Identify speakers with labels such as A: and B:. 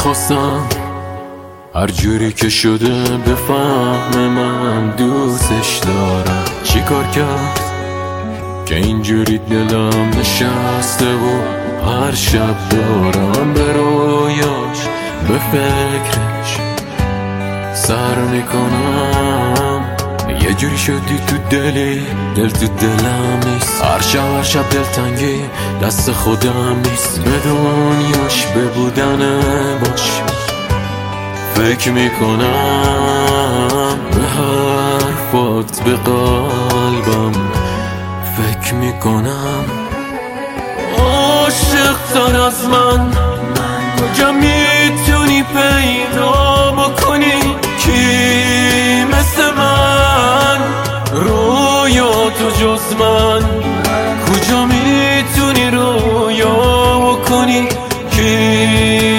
A: میخواستم هر جوری که شده بفهم من دوستش دارم. چی کار کرد که اینجوری دلم نشسته و هر شب دارم به رویاش به فکرش سر میکنم. یه جوری شدی تو دلی دل تو دلم نیست. هر شب دلتنگی دست خودم نیست. به دنیاش به بودن باش فکر میکنم. به حرفات به قلبم فکر میکنم. عاشق تر از من کجا میتونی پیدا بکنی کی مثل من رویا تو جز من. کجا میتونی رویا بکنی کی